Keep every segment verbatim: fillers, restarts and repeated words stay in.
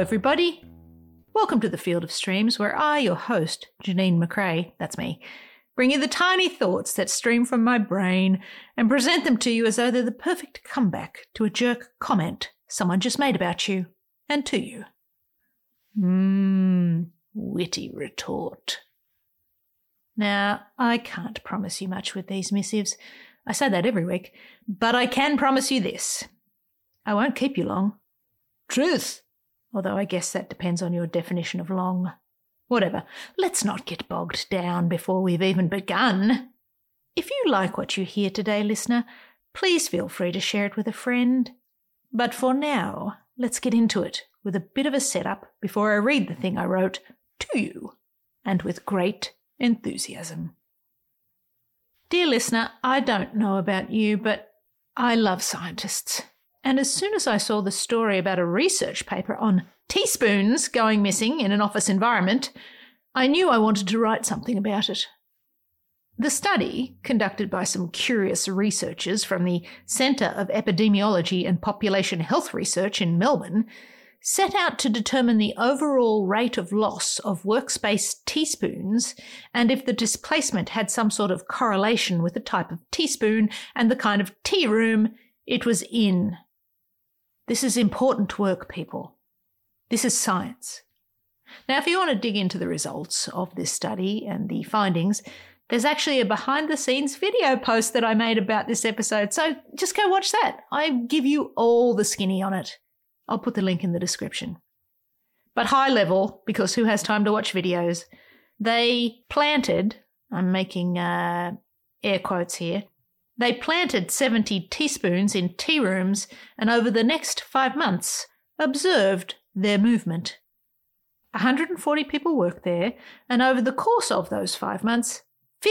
everybody. Welcome to the Field of Streams, where I, your host, Janine McRae, that's me, bring you the tiny thoughts that stream from my brain and present them to you as though they're the perfect comeback to a jerk comment someone just made about you and to you. Mmm, witty retort. Now, I can't promise you much with these missives. I say that every week, but I can promise you this. I won't keep you long. Truth. Although I guess that depends on your definition of long. Whatever, let's not get bogged down before we've even begun. If you like what you hear today, listener, please feel free to share it with a friend. But for now, let's get into it with a bit of a setup before I read the thing I wrote to you, and with great enthusiasm. Dear listener, I don't know about you, but I love scientists. And as soon as I saw the story about a research paper on teaspoons going missing in an office environment, I knew I wanted to write something about it. The study, conducted by some curious researchers from the Centre of Epidemiology and Population Health Research in Melbourne, set out to determine the overall rate of loss of workspace teaspoons and if the displacement had some sort of correlation with the type of teaspoon and the kind of tea room it was in. This is important work, people. This is science. Now, if you want to dig into the results of this study and the findings, there's actually a behind-the-scenes video post that I made about this episode, so just go watch that. I give you all the skinny on it. I'll put the link in the description. But high level, because who has time to watch videos, they planted, I'm making uh, air quotes here, they planted seventy teaspoons in tea rooms and over the next five months observed their movement. one hundred forty people worked there, and over the course of those five months,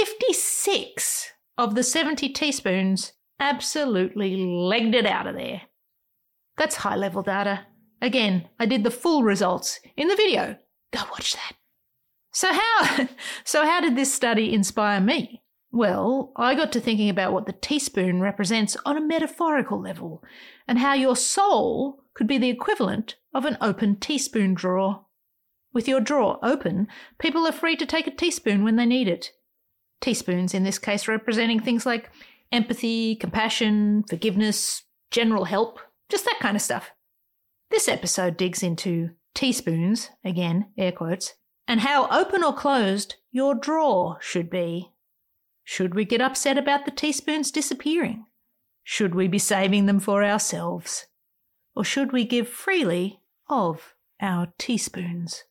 fifty-six of the seventy teaspoons absolutely legged it out of there. That's high-level data. Again, I did the full results in the video. Go watch that. So how, so how did this study inspire me? Well, I got to thinking about what the teaspoon represents on a metaphorical level and how your soul could be the equivalent of an open teaspoon drawer. With your drawer open, people are free to take a teaspoon when they need it. Teaspoons in this case representing things like empathy, compassion, forgiveness, general help, just that kind of stuff. This episode digs into teaspoons, again, air quotes, and how open or closed your drawer should be. Should we get upset about the teaspoons disappearing? Should we be saving them for ourselves? Or should we give freely of our teaspoons?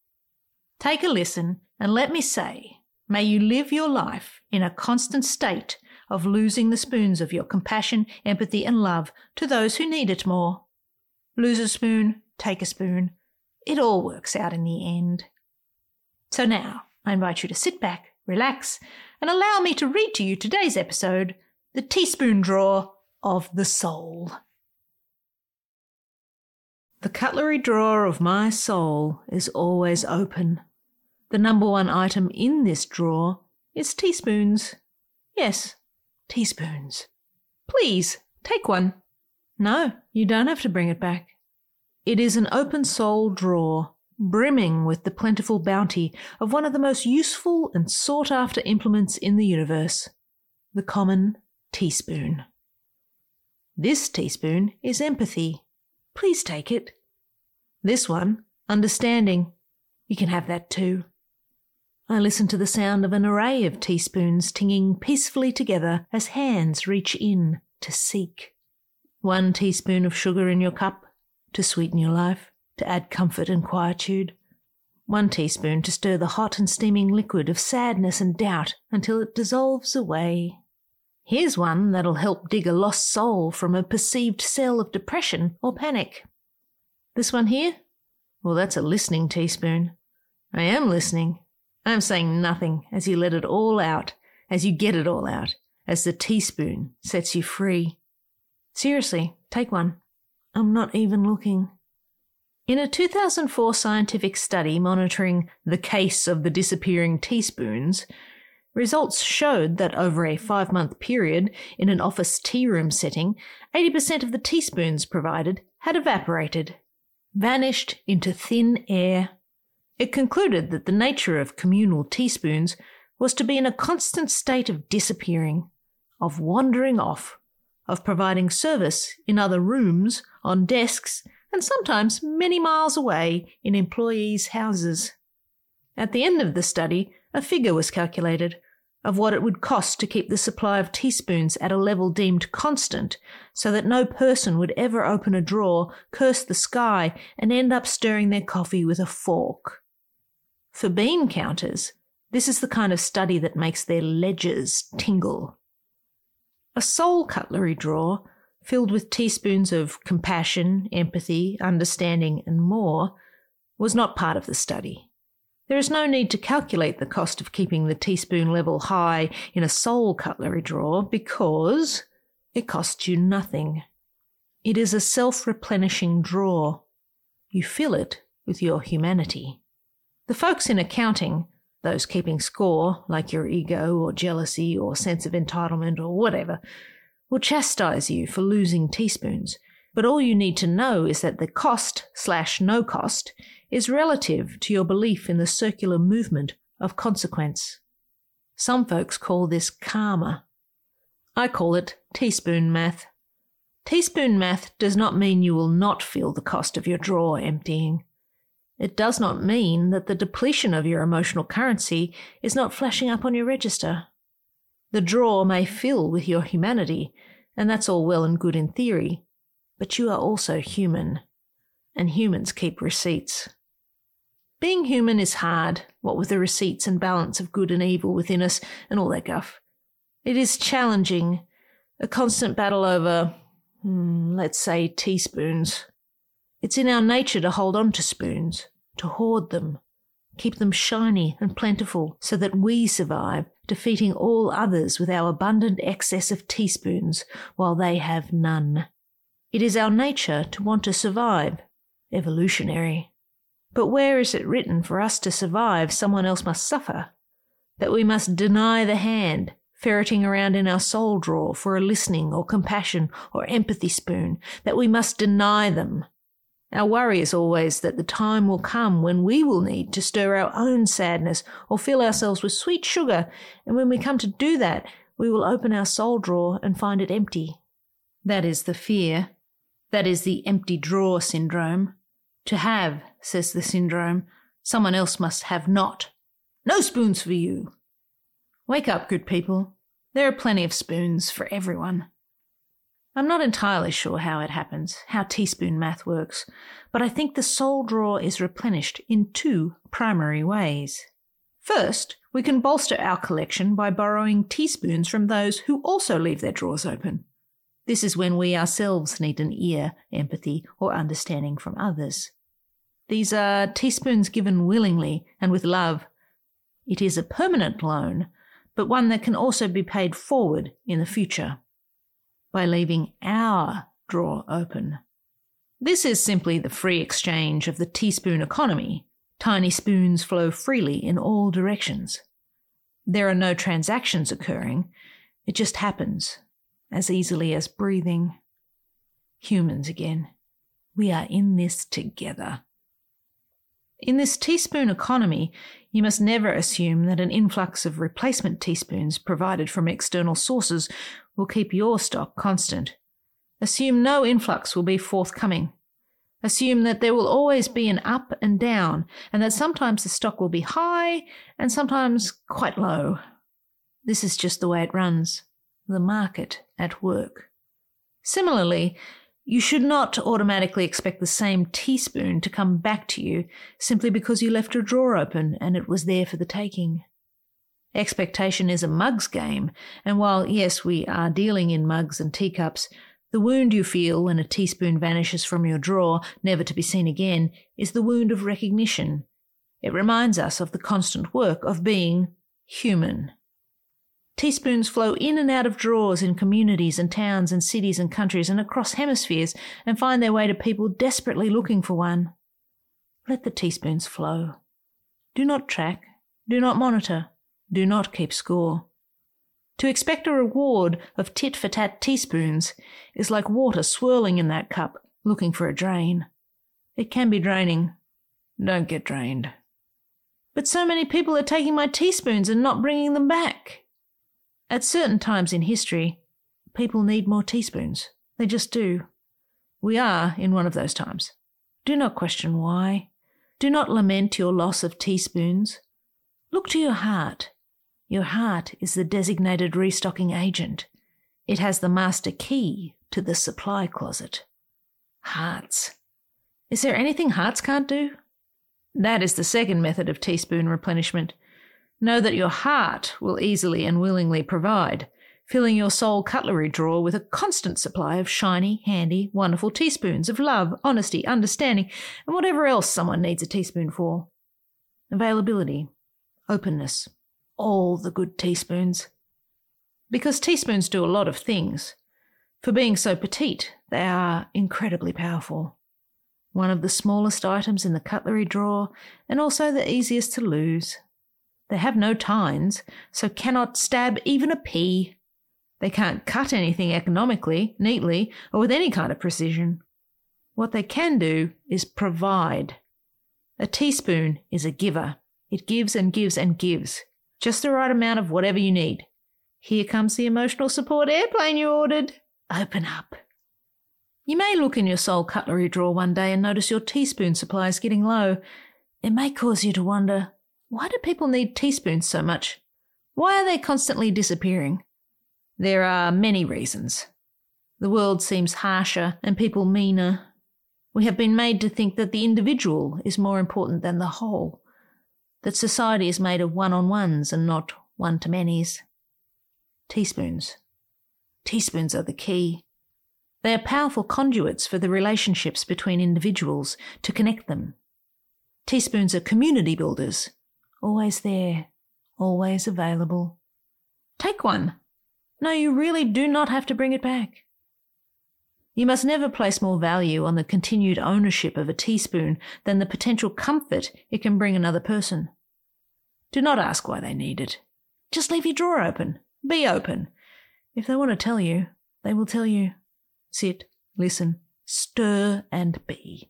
Take a listen and let me say, may you live your life in a constant state of losing the spoons of your compassion, empathy and love to those who need it more. Lose a spoon, take a spoon. It all works out in the end. So now, I invite you to sit back, relax, and allow me to read to you today's episode, The Teaspoon Drawer of the Soul. The cutlery drawer of my soul is always open. The number one item in this drawer is teaspoons. Yes, teaspoons. Please, take one. No, you don't have to bring it back. It is an open soul drawer, brimming with the plentiful bounty of one of the most useful and sought-after implements in the universe, the common teaspoon. This teaspoon is empathy. Please take it. This one, understanding. You can have that too. I listen to the sound of an array of teaspoons tinging peacefully together as hands reach in to seek. One teaspoon of sugar in your cup to sweeten your life, to add comfort and quietude. One teaspoon to stir the hot and steaming liquid of sadness and doubt until it dissolves away. Here's one that'll help dig a lost soul from a perceived cell of depression or panic. This one here? Well, that's a listening teaspoon. I am listening. I'm saying nothing as you let it all out, as you get it all out, as the teaspoon sets you free. Seriously, take one. I'm not even looking. In a two thousand four scientific study monitoring the case of the disappearing teaspoons, results showed that over a five-month period in an office tea room setting, eighty percent of the teaspoons provided had evaporated. vanished into thin air. It concluded that the nature of communal teaspoons was to be in a constant state of disappearing, of wandering off, of providing service in other rooms, on desks, and sometimes many miles away in employees' houses. At the end of the study, a figure was calculated of what it would cost to keep the supply of teaspoons at a level deemed constant so that no person would ever open a drawer, curse the sky, and end up stirring their coffee with a fork. For bean counters, this is the kind of study that makes their ledgers tingle. A soul cutlery drawer filled with teaspoons of compassion, empathy, understanding, and more was not part of the study. There is no need to calculate the cost of keeping the teaspoon level high in a soul cutlery drawer because it costs you nothing. It is a self-replenishing drawer. You fill it with your humanity. The folks in accounting, those keeping score, like your ego or jealousy or sense of entitlement or whatever, will chastise you for losing teaspoons, but all you need to know is that the cost slash no cost is relative to your belief in the circular movement of consequence. Some folks call this karma. I call it teaspoon math. Teaspoon math does not mean you will not feel the cost of your drawer emptying. It does not mean that the depletion of your emotional currency is not flashing up on your register. The drawer may fill with your humanity, and that's all well and good in theory, but you are also human, and humans keep receipts. Being human is hard, what with the receipts and balance of good and evil within us and all that guff. It is challenging, a constant battle over, hmm, let's say, teaspoons. It's in our nature to hold on to spoons, to hoard them, keep them shiny and plentiful so that we survive, defeating all others with our abundant excess of teaspoons while they have none. It is our nature to want to survive, evolutionary. But where is it written for us to survive someone else must suffer? That we must deny the hand, ferreting around in our soul drawer for a listening or compassion or empathy spoon, that we must deny them. Our worry is always that the time will come when we will need to stir our own sadness or fill ourselves with sweet sugar, and when we come to do that, we will open our soul drawer and find it empty. That is the fear. That is the empty drawer syndrome. To have, says the syndrome, someone else must have not. No spoons for you. Wake up, good people. There are plenty of spoons for everyone. I'm not entirely sure how it happens, how teaspoon math works, but I think the soul drawer is replenished in two primary ways. First, we can bolster our collection by borrowing teaspoons from those who also leave their drawers open. This is when we ourselves need an ear, empathy, or understanding from others. These are teaspoons given willingly and with love. It is a permanent loan, but one that can also be paid forward in the future by leaving our drawer open. This is simply the free exchange of the teaspoon economy. Tiny spoons flow freely in all directions. There are no transactions occurring. It just happens, as easily as breathing. Humans again. We are in this together. In this teaspoon economy, you must never assume that an influx of replacement teaspoons provided from external sources will keep your stock constant. Assume no influx will be forthcoming. Assume that there will always be an up and down, and that sometimes the stock will be high and sometimes quite low. This is just the way it runs. The market at work. Similarly, you should not automatically expect the same teaspoon to come back to you simply because you left your drawer open and it was there for the taking. Expectation is a mug's game, and while, yes, we are dealing in mugs and teacups, the wound you feel when a teaspoon vanishes from your drawer, never to be seen again, is the wound of recognition. It reminds us of the constant work of being human. Teaspoons flow in and out of drawers in communities and towns and cities and countries and across hemispheres and find their way to people desperately looking for one. Let the teaspoons flow. Do not track. Do not monitor. Do not keep score. To expect a reward of tit-for-tat teaspoons is like water swirling in that cup, looking for a drain. It can be draining. Don't get drained. But so many people are taking my teaspoons and not bringing them back. At certain times in history, people need more teaspoons. They just do. We are in one of those times. Do not question why. Do not lament your loss of teaspoons. Look to your heart. Your heart is the designated restocking agent. It has the master key to the supply closet. Hearts. Is there anything hearts can't do? That is the second method of teaspoon replenishment. Know that your heart will easily and willingly provide, filling your soul cutlery drawer with a constant supply of shiny, handy, wonderful teaspoons of love, honesty, understanding, and whatever else someone needs a teaspoon for. Availability, openness, all the good teaspoons. Because teaspoons do a lot of things. For being so petite, they are incredibly powerful. One of the smallest items in the cutlery drawer, and also the easiest to lose. They have no tines, so cannot stab even a pea. They can't cut anything economically, neatly, or with any kind of precision. What they can do is provide. A teaspoon is a giver. It gives and gives and gives. Just the right amount of whatever you need. Here comes the emotional support airplane you ordered. Open up. You may look in your soul cutlery drawer one day and notice your teaspoon supply is getting low. It may cause you to wonder, why do people need teaspoons so much? Why are they constantly disappearing? There are many reasons. The world seems harsher and people meaner. We have been made to think that the individual is more important than the whole, that society is made of one-on-ones and not one-to-manys. Teaspoons. Teaspoons are the key. They are powerful conduits for the relationships between individuals to connect them. Teaspoons are community builders, always there, always available. Take one. No, you really do not have to bring it back. You must never place more value on the continued ownership of a teaspoon than the potential comfort it can bring another person. Do not ask why they need it. Just leave your drawer open. Be open. If they want to tell you, they will tell you. Sit, listen, stir and be.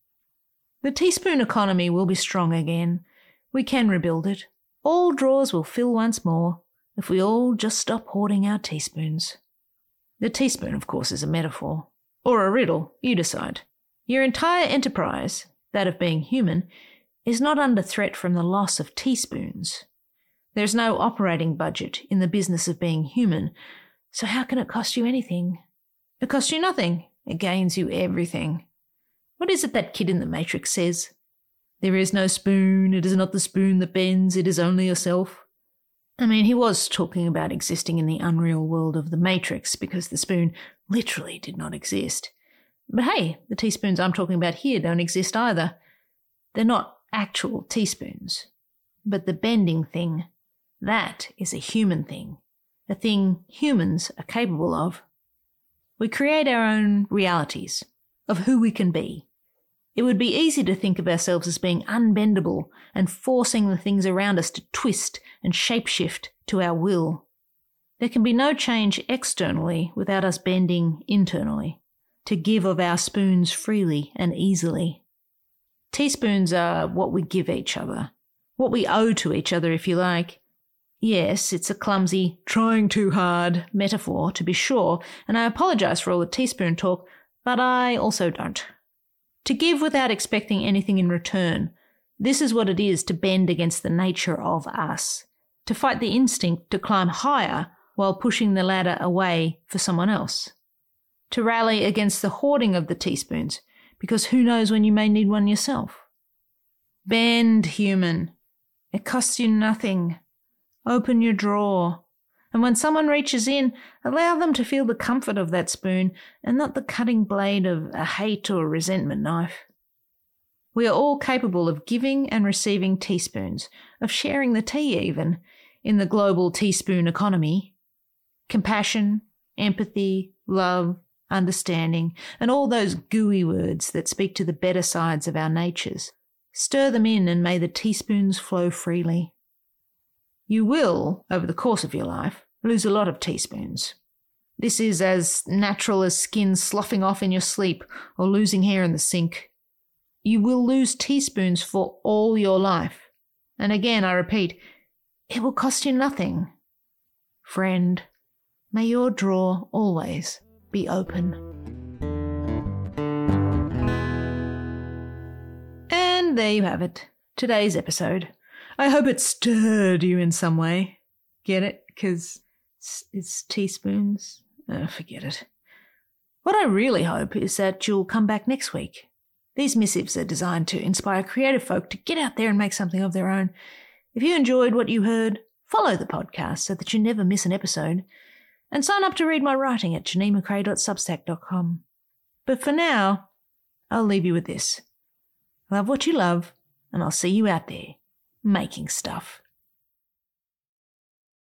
The teaspoon economy will be strong again. We can rebuild it. All drawers will fill once more if we all just stop hoarding our teaspoons. The teaspoon, of course, is a metaphor. Or a riddle, you decide. Your entire enterprise, that of being human, is not under threat from the loss of teaspoons. There's no operating budget in the business of being human, so how can it cost you anything? It costs you nothing. It gains you everything. What is it that kid in the Matrix says? There is no spoon, it is not the spoon that bends, it is only yourself. I mean, he was talking about existing in the unreal world of the Matrix because the spoon literally did not exist. But hey, the teaspoons I'm talking about here don't exist either. They're not actual teaspoons. But the bending thing, that is a human thing, a thing humans are capable of. We create our own realities of who we can be. It would be easy to think of ourselves as being unbendable and forcing the things around us to twist and shapeshift to our will. There can be no change externally without us bending internally, to give of our spoons freely and easily. Teaspoons are what we give each other, what we owe to each other, if you like. Yes, it's a clumsy, trying too hard metaphor, to be sure, and I apologise for all the teaspoon talk, but I also don't. To give without expecting anything in return, this is what it is to bend against the nature of us, to fight the instinct to climb higher while pushing the ladder away for someone else, to rally against the hoarding of the teaspoons, because who knows when you may need one yourself. Bend, human. It costs you nothing. Open your drawer, and when someone reaches in, allow them to feel the comfort of that spoon and not the cutting blade of a hate or resentment knife. We are all capable of giving and receiving teaspoons, of sharing the tea even, in the global teaspoon economy. Compassion, empathy, love, understanding, and all those gooey words that speak to the better sides of our natures. Stir them in and may the teaspoons flow freely. You will, over the course of your life, lose a lot of teaspoons. This is as natural as skin sloughing off in your sleep or losing hair in the sink. you will lose teaspoons for all your life. And again, I repeat, it will cost you nothing. Friend, may your drawer always be open. And there you have it, today's episode. I hope it stirred you in some way. Get it? Because it's, it's teaspoons. Oh, forget it. What I really hope is that you'll come back next week. These missives are designed to inspire creative folk to get out there and make something of their own. If you enjoyed what you heard, follow the podcast so that you never miss an episode, and sign up to read my writing at janine mccrae dot substack dot com. But for now, I'll leave you with this. Love what you love, and I'll see you out there making stuff.